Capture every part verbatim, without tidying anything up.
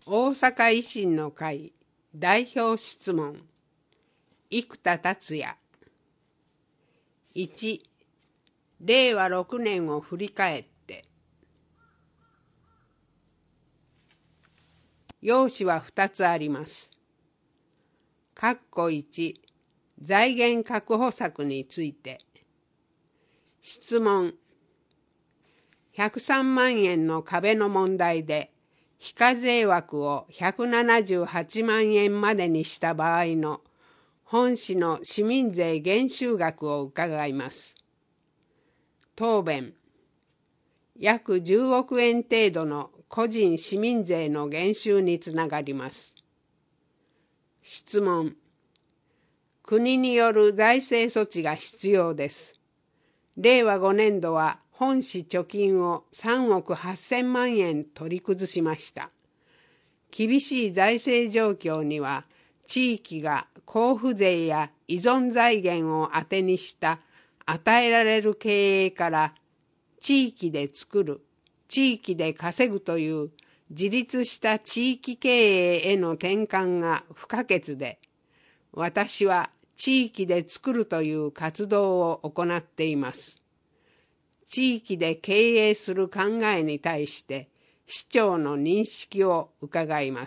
大阪維新の会代表質問。生田達也。いち、れいわろくねんを振り返って。要旨はふたつあります。括弧いち、財源確保策について。質問。ひゃくさんまんえんの壁の問題で、非課税枠をひゃくななじゅうはちまんえんまでにした場合の本市の市民税減収額を伺います。答弁。約じゅうおくえん程度の個人市民税の減収につながります。質問。国による財政措置が必要です。れいわごねんどは本市貯金をさんおくはっせんまんえん取り崩しました。厳しい財政状況には、地域が交付税や依存財源を当てにした与えられる経営から地域で作る、地域で稼ぐという自立した地域経営への転換が不可欠で、私は地域で作るという活動を行っています。地域で経営する考えに対して市長の認識を伺います。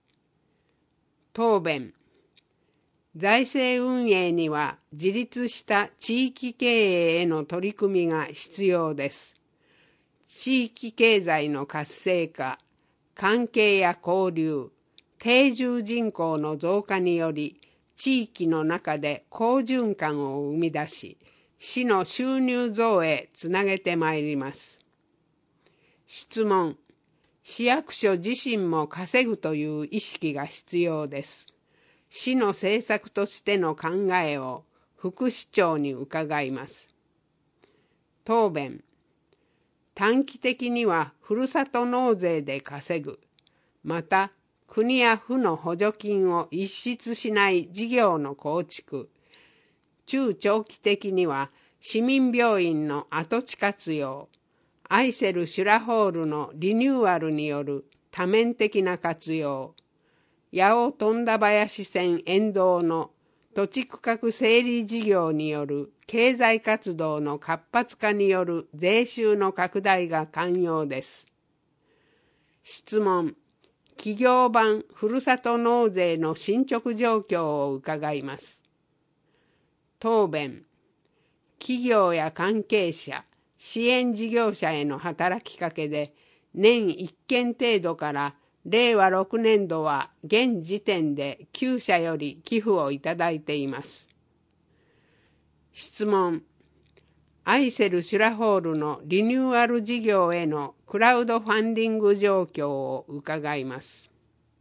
答弁。財政運営には自立した地域経営への取り組みが必要です。地域経済の活性化、関係や交流、定住人口の増加により、地域の中で好循環を生み出し、市の収入増へつなげてまいります。質問。市役所自身も稼ぐという意識が必要です。市の政策としての考えを副市長に伺います。答弁。短期的にはふるさと納税で稼ぐ。また、国や府の補助金を逸失しない事業の構築。中長期的には市民病院の跡地活用。アイセル・シュラホールのリニューアルによる多面的な活用。八尾富田林線沿道の土地区画整理事業による経済活動の活発化による税収の拡大が肝要です。質問。企業版ふるさと納税の進捗状況を伺います。答弁。企業や関係者、支援事業者への働きかけで年いっけん程度かられいわろくねんどは現時点できゅうしゃより寄付をいただいています。質問。アイセル・シュラホールのリニューアル事業へのクラウドファンディング状況を伺います。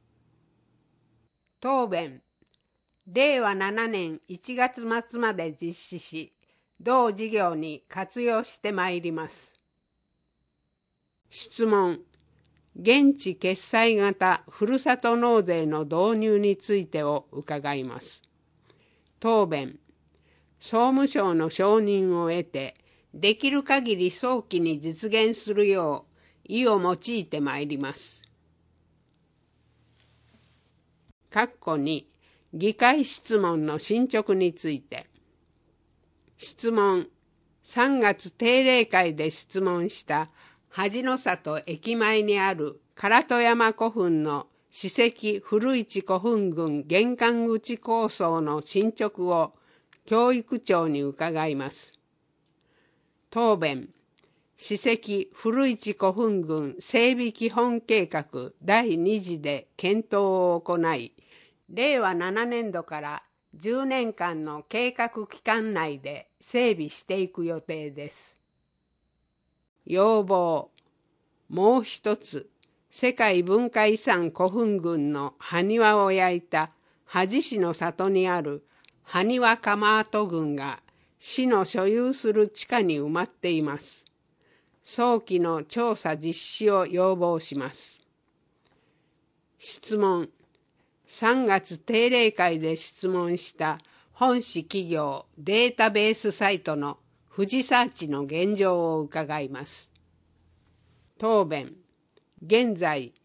答弁。れいわななねんいちがつまつまで実施し、同事業に活用してまいります。質問。現地決済型ふるさと納税の導入についてを伺います。答弁。総務省の承認を得て、できる限り早期に実現するよう意を用いてまいります。括弧に、議会質問の進捗について。質問。さんがつ定例会で質問した恥の里駅前にある唐戸山古墳の史跡古市古墳群玄関口構想の進捗を教育長に伺います。答弁。史跡古市古墳群整備基本計画だいに次で検討を行い、れいわななねんどからじゅうねんかんの計画期間内で整備していく予定です。要望。もう一つ、世界文化遺産古墳群の埴輪を焼いた恥市の里にある埴輪釜跡群が市の所有する地下に埋まっています。早期の調査実施を要望します。質問。さんがつ定例会で質問した本市企業データベースサイトの富士サーチの現状を伺います。答弁。現在、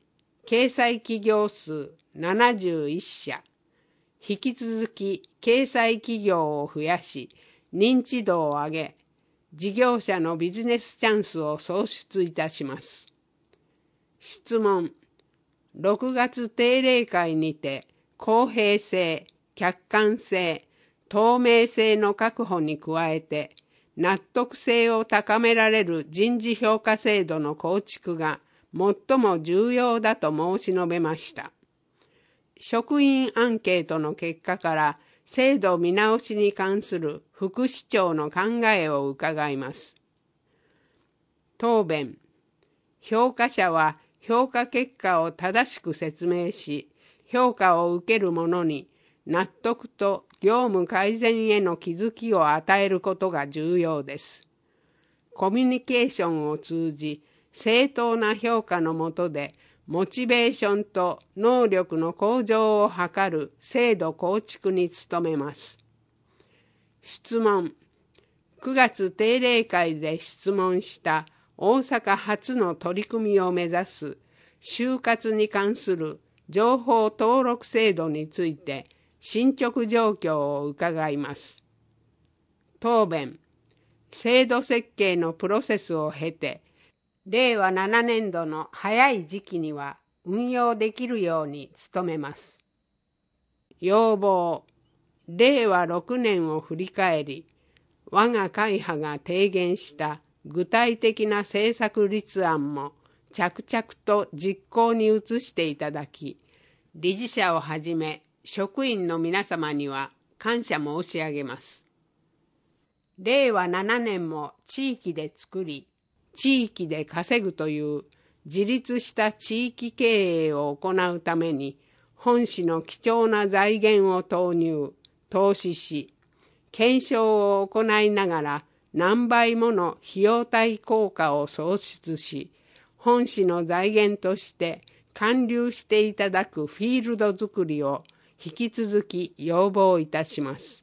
掲載企業数ななじゅういっしゃ、引き続き掲載企業を増やし、認知度を上げ、事業者のビジネスチャンスを創出いたします。質問。ろくがつ定例会にて、公平性、客観性、透明性の確保に加えて、納得性を高められる人事評価制度の構築が最も重要だと申し述べました。職員アンケートの結果から制度見直しに関する副市長の考えを伺います。答弁。評価者は評価結果を正しく説明し、評価を受ける者に納得と業務改善への気づきを与えることが重要です。コミュニケーションを通じ、正当な評価の下で、モチベーションと能力の向上を図る制度構築に努めます。質問。くがつ定例会で質問した大阪初の取り組みを目指す就活に関する情報登録制度について進捗状況を伺います。答弁。制度設計のプロセスを経て、れいわななねんどの早い時期には運用できるように努めます。要望。れいわろくねんを振り返り、我が会派が提言した具体的な政策立案も着々と実行に移していただき、理事者をはじめ職員の皆様には感謝申し上げます。れいわななねんも地域で作り、地域で稼ぐという自立した地域経営を行うために、本市の貴重な財源を投入、投資し、検証を行いながら何倍もの費用対効果を創出し、本市の財源として還流していただくフィールド作りを引き続き要望いたします。